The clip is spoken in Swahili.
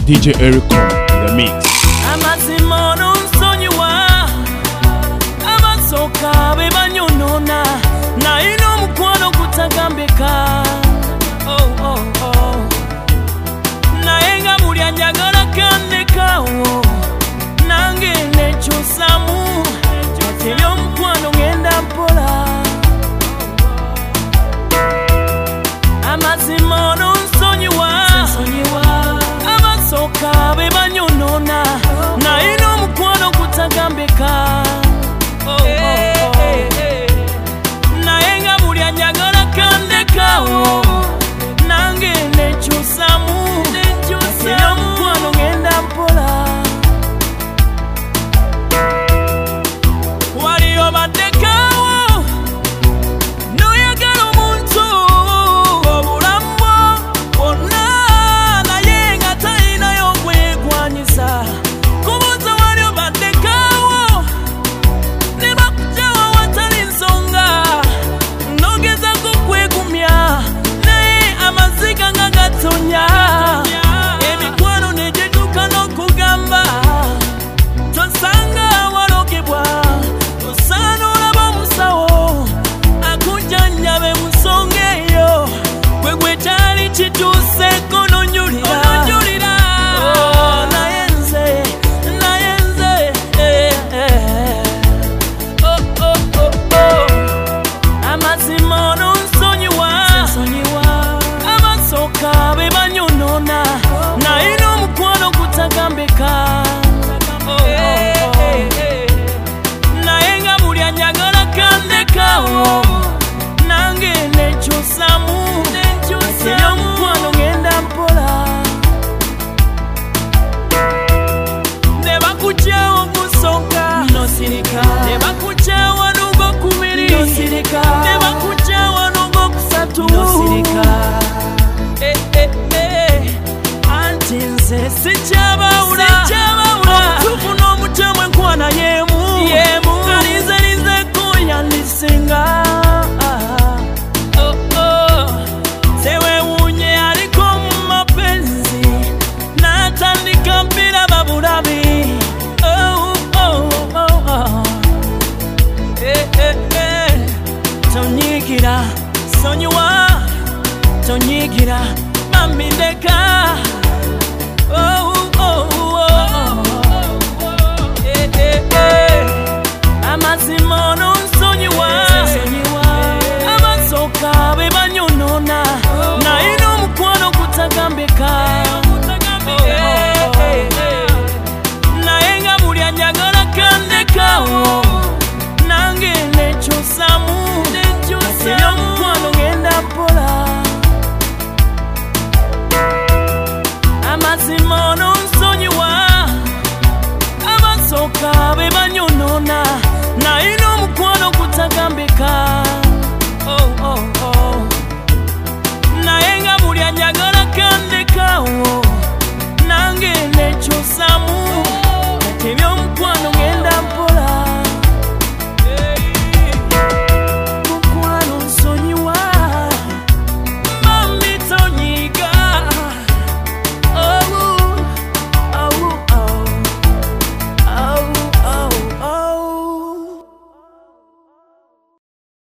DJ Ericom in the mix. Amazimono nsonyiwa abasoka bebanyonona naino mukwano kutagambika. Naenga mulya njagala kandekawo nange nekyusamu ate y'omukwano ngenda mpola. Amazimono nsonyiwa abasoka bebanyonona naino mukwano kutagambika. Naenga mulya njagala kandekawo nange nekyusamu ate y'omukwano ngenda mpola. Waliyo baddekawo noyagala omuntu obulamu bwonna naye nga talinayo kwegwanyisa. Kubuuza waliyo baddekawo ne bakugyawo awatali nsonga nogezako kwegumya naye amaziga nga gatonya. Emikwano negyetuuka n'okugamba tosanga walogebwa osaana olaba omusawo akujjanjabe mu nsonga eyo gwe gwe kyali kituuseeko nonyulira. Naye nze amazimono nsonyiwa abasoka bebanyonona naino omukwano kutagambika. Naenga mulya njagala kandekawo nange nekyusamu ate y'omukwano ngenda mpola. Ne bakugyawo gusooka nosirika, ne bakugyawo n'ogwokubiri nosirika, ne bakugyawo n'ogwokusatu nosirika. Anti nze sikyabawula omutuufu n'omutemwa enkwana yeemu alizalizeko yandisinga. Sewewuunye aliko mu mapenzi n'atandika mbiraba bulabi. Tonyigira sonyiwa tonyigira bambi ndeka.